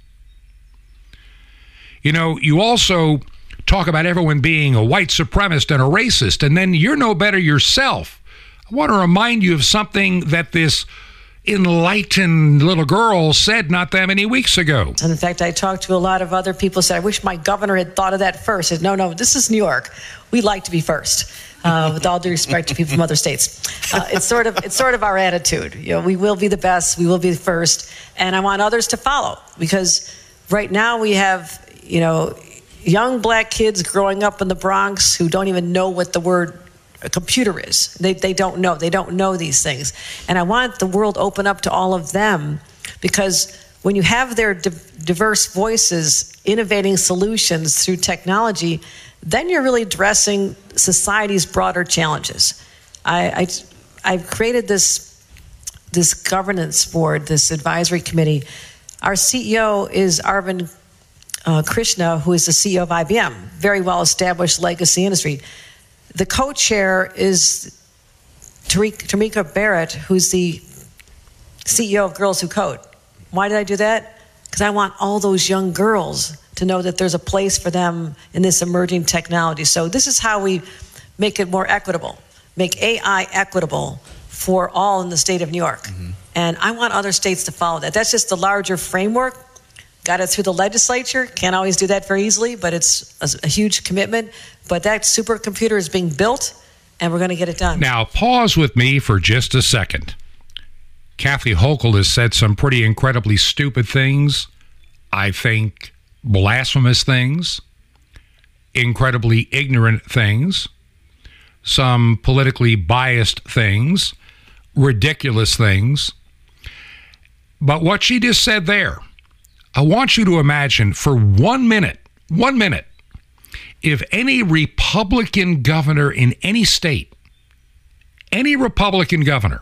Speaker 1: You know, you also talk about everyone being a white supremacist and a racist, and then you're no better yourself. I want to remind you of something that this enlightened little girl said not that many weeks ago.
Speaker 7: And in fact, I talked to a lot of other people, said, I wish my governor had thought of that first. I said, no, no, this is New York. We like to be first, uh, with all due respect to people from other states. Uh, it's sort of it's sort of our attitude. You know, we will be the best, we will be the first, and I want others to follow, because right now we have, you know, young black kids growing up in the Bronx who don't even know what the word a computer is. They they don't know. They don't know these things. And I want the world open up to all of them, because when you have their di- diverse voices innovating solutions through technology, then you're really addressing society's broader challenges. I, I I've created this this governance board, this advisory committee. Our C E O is Arvind uh, Krishna, who is the C E O of I B M, very well established legacy industry. The co-chair is Tamika Barrett, who's the C E O of Girls Who Code. Why did I do that? Because I want all those young girls to know that there's a place for them in this emerging technology. So this is how we make it more equitable, make A I equitable for all in the state of New York. Mm-hmm. And I want other states to follow that. That's just the larger framework. Got it through the legislature. Can't always do that very easily, but it's a, a huge commitment. But that supercomputer is being built, and we're going to get it done.
Speaker 1: Now, pause with me for just a second. Kathy Hochul has said some pretty incredibly stupid things. I think blasphemous things, incredibly ignorant things, some politically biased things, ridiculous things. But what she just said there, I want you to imagine for one minute, one minute, if any Republican governor in any state, any Republican governor,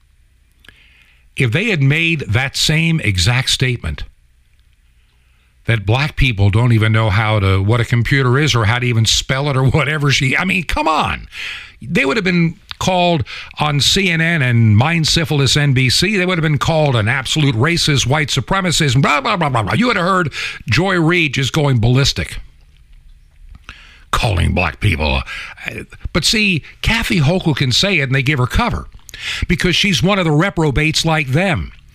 Speaker 1: if they had made that same exact statement, that black people don't even know how to, what a computer is or how to even spell it or whatever she, I mean, come on. They would have been called on C N N and Mind Syphilis N B C. They would have been called an absolute racist, white supremacist, blah, blah, blah, blah, blah. You would have heard Joy Reid just going ballistic, calling black people. But see, Kathy Hochul can say it and they give her cover because she's one of the reprobates like them.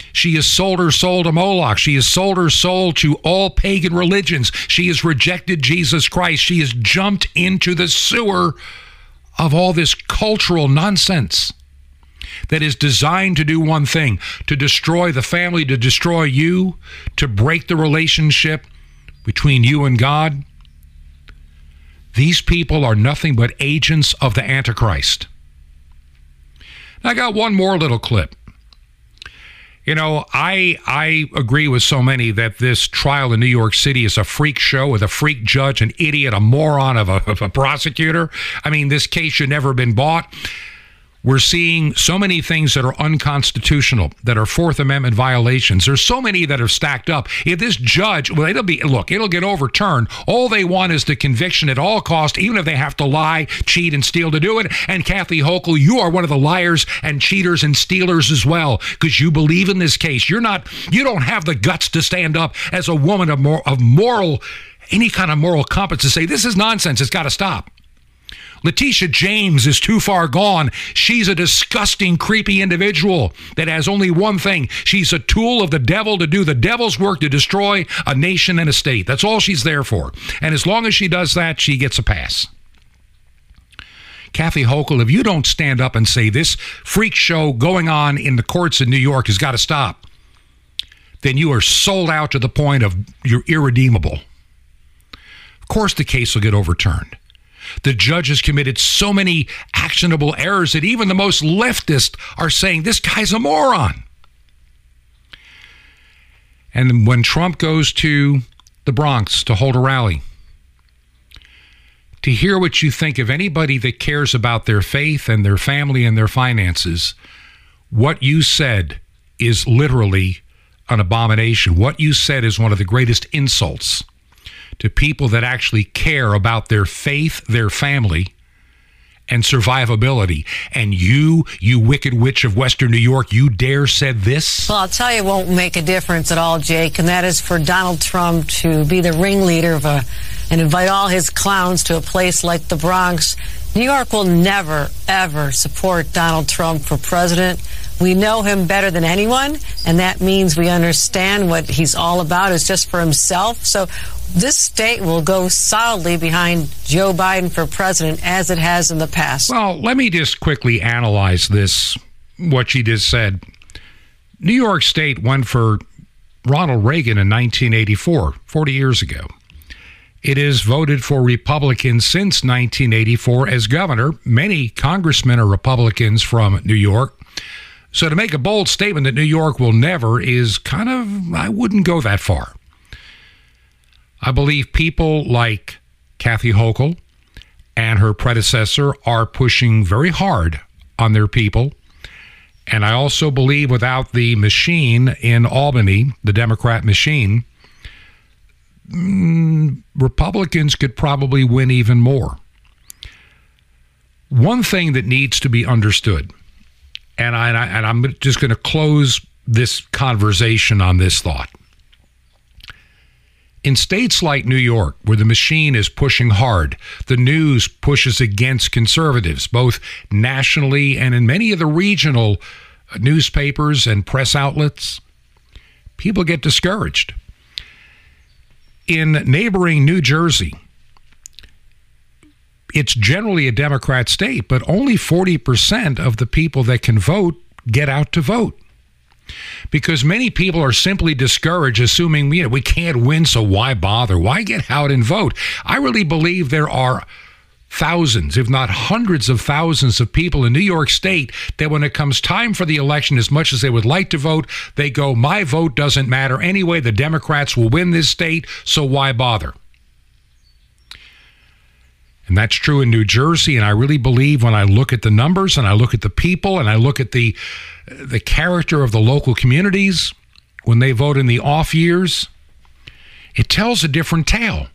Speaker 1: She has sold her soul to Moloch. She has sold her soul to all pagan religions. She has rejected Jesus Christ. She has jumped into the sewer of all this cultural nonsense that is designed to do one thing, to destroy the family, to destroy you, to break the relationship between you and God. These people are nothing but agents of the Antichrist. I got one more little clip. You know, I I agree with so many that this trial in New York City is a freak show with a freak judge, an idiot, a moron of a, of a prosecutor. I mean, this case should never have been bought. We're seeing so many things that are unconstitutional, that are Fourth Amendment violations. There's so many that are stacked up. If this judge, well, it'll be, look, it'll get overturned. All they want is the conviction at all costs, even if they have to lie, cheat, and steal to do it. And Kathy Hochul, you are one of the liars and cheaters and stealers as well, because you believe in this case. You're not, you don't have the guts to stand up as a woman of, mor- of moral, any kind of moral compass to say, this is nonsense, it's got to stop. Letitia James is too far gone. She's a disgusting, creepy individual that has only one thing. She's a tool of the devil to do the devil's work to destroy a nation and a state. That's all she's there for. And as long as she does that, she gets a pass. Kathy Hochul, if you don't stand up and say this freak show going on in the courts in New York has got to stop, then you are sold out to the point of you're irredeemable. Of course the case will get overturned. The judge has committed so many actionable errors that even the most leftist are saying this guy's a moron. And when Trump goes to the Bronx to hold a rally, to hear what you think of anybody that cares about their faith and their family and their finances, what you said is literally an abomination. What you said is one of the greatest insults to people that actually care about their faith, their family, and survivability. And you, you wicked witch of Western New York, you dare said this?
Speaker 7: Well, I'll tell you, it won't make a difference at all, Jake, and that is for Donald Trump to be the ringleader of a, and invite all his clowns to a place like the Bronx. New York will never, ever support Donald Trump for president. We know him better than anyone, and that means we understand what he's all about is just for himself. So this state will go solidly behind Joe Biden for president, as it has in the past.
Speaker 1: Well, let me just quickly analyze this, what she just said. New York State went for Ronald Reagan in nineteen eighty-four, forty years ago. It has voted for Republicans since nineteen eighty-four as governor. Many congressmen are Republicans from New York. So to make a bold statement that New York will never is kind of, I wouldn't go that far. I believe people like Kathy Hochul and her predecessor are pushing very hard on their people. And I also believe without the machine in Albany, the Democrat machine, mm, Republicans could probably win even more. One thing that needs to be understood, and, I, and I'm just going to close this conversation on this thought. In states like New York, where the machine is pushing hard, the news pushes against conservatives, both nationally and in many of the regional newspapers and press outlets, people get discouraged. In neighboring New Jersey, it's generally a Democrat state, but only forty percent of the people that can vote get out to vote. Because many people are simply discouraged, assuming, you know, we can't win, so why bother? Why get out and vote? I really believe there are thousands, if not hundreds of thousands of people in New York State that when it comes time for the election, as much as they would like to vote, they go, my vote doesn't matter anyway. The Democrats will win this state, so why bother? And that's true in New Jersey, and I really believe when I look at the numbers and I look at the people and I look at the the character of the local communities when they vote in the off years, it tells a different tale.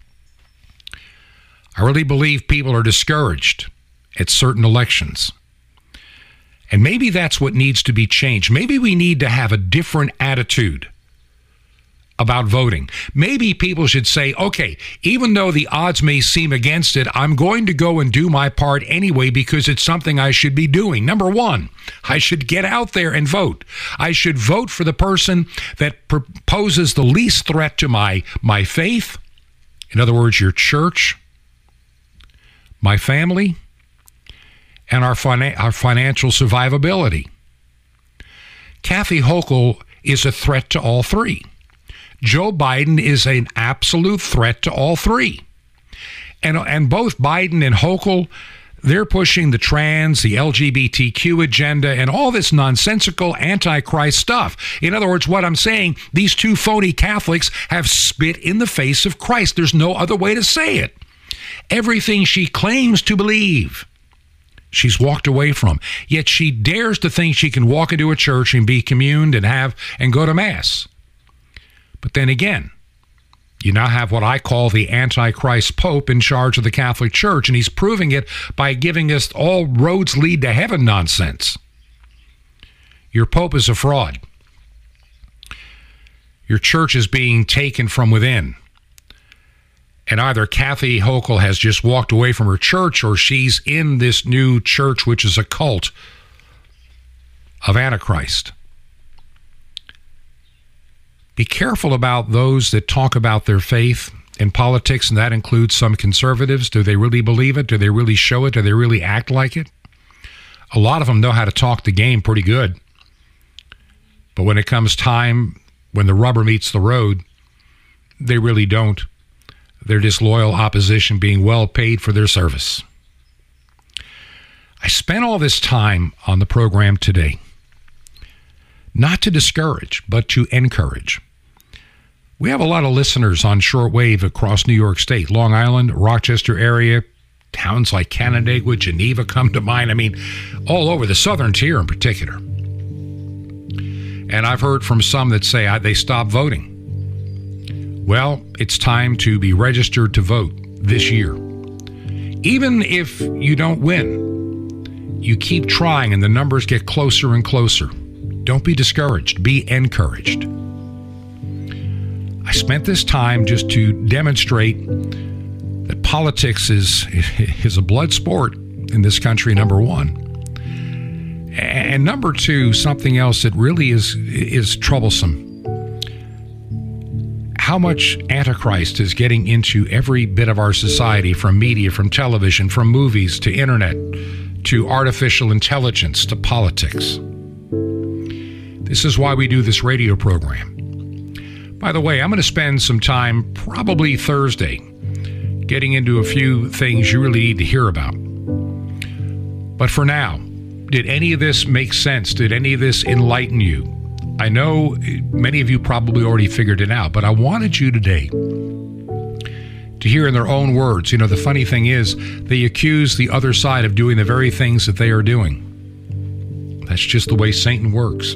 Speaker 1: I really believe people are discouraged at certain elections. And maybe that's what needs to be changed. Maybe we need to have a different attitude about voting. Maybe people should say, okay, even though the odds may seem against it, I'm going to go and do my part anyway because it's something I should be doing. Number one, I should get out there and vote. I should vote for the person that poses the least threat to my, my faith. In other words, your church, my family, and our, fina- our financial survivability. Kathy Hochul is a threat to all three. Joe Biden is an absolute threat to all three. And, and both Biden and Hochul, they're pushing the trans, the L G B T Q agenda, and all this nonsensical antichrist stuff. In other words, what I'm saying, these two phony Catholics have spit in the face of Christ. There's no other way to say it. Everything she claims to believe, she's walked away from. Yet she dares to think she can walk into a church and be communed and have and go to Mass. But then again, you now have what I call the Antichrist Pope in charge of the Catholic Church, and he's proving it by giving us all roads lead to heaven nonsense. Your Pope is a fraud. Your church is being taken from within. And either Kathy Hochul has just walked away from her church, or she's in this new church, which is a cult of Antichrist. Be careful about those that talk about their faith in politics, and that includes some conservatives. Do they really believe it? Do they really show it? Do they really act like it? A lot of them know how to talk the game pretty good. But when it comes time, when the rubber meets the road, they really don't. They're disloyal opposition being well paid for their service. I spent all this time on the program today, not to discourage, but to encourage. We have a lot of listeners on shortwave across New York State, Long Island, Rochester area, towns like Canandaigua, Geneva come to mind. I mean, all over the southern tier in particular. And I've heard from some that say I, they stopped voting. Well, it's time to be registered to vote this year. Even if you don't win, you keep trying and the numbers get closer and closer. Don't be discouraged. Be encouraged. I spent this time just to demonstrate that politics is, is a blood sport in this country, number one. And number two, something else that really is, is troublesome. How much Antichrist is getting into every bit of our society, from media, from television, from movies, to internet, to artificial intelligence, to politics. This is why we do this radio program. By the way, I'm going to spend some time, probably Thursday, getting into a few things you really need to hear about. But for now, did any of this make sense? Did any of this enlighten you? I know many of you probably already figured it out, but I wanted you today to hear in their own words. You know, the funny thing is, they accuse the other side of doing the very things that they are doing. That's just the way Satan works.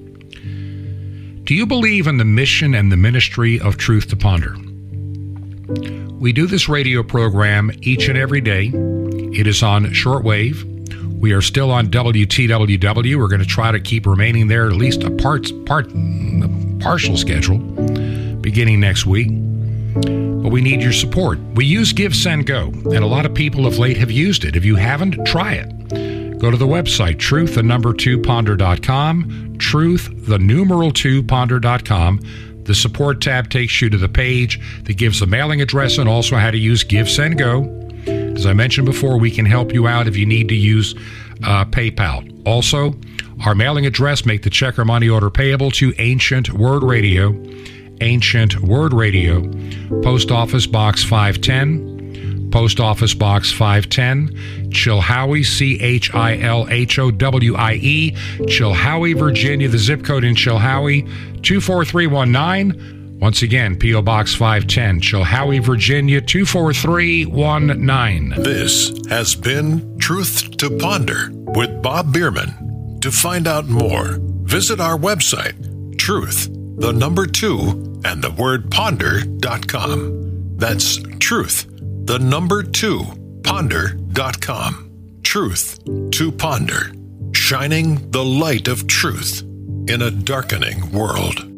Speaker 1: Do you believe in the mission and the ministry of Truth to Ponder? We do this radio program each and every day. It is on shortwave. We are still on W T W W. We're going to try to keep remaining there, at least a part, part, partial schedule, beginning next week. But we need your support. We use Give, Send, Go, and a lot of people of late have used it. If you haven't, try it. Go to the website, truth, the number two, ponder dot com, truth, the numeral two, ponder dot com. The support tab takes you to the page that gives the mailing address and also how to use Give, Send, Go. As I mentioned before, we can help you out if you need to use uh, PayPal. Also, our mailing address, make the check or money order payable to Ancient Word Radio, Ancient Word Radio, Post Office Box five ten, Post Office Box five ten, Chilhowie, C H I L H O W I E, Chilhowie, Virginia. The zip code in Chilhowie, two four three one nine. Once again, P O. Box five ten, Chilhowie, Virginia, two four three one nine.
Speaker 2: This has been Truth to Ponder with Bob Bierman. To find out more, visit our website, truth, the number two, and the word ponder dot com. That's truth, the number two, ponder dot com. Truth to Ponder, shining the light of truth in a darkening world.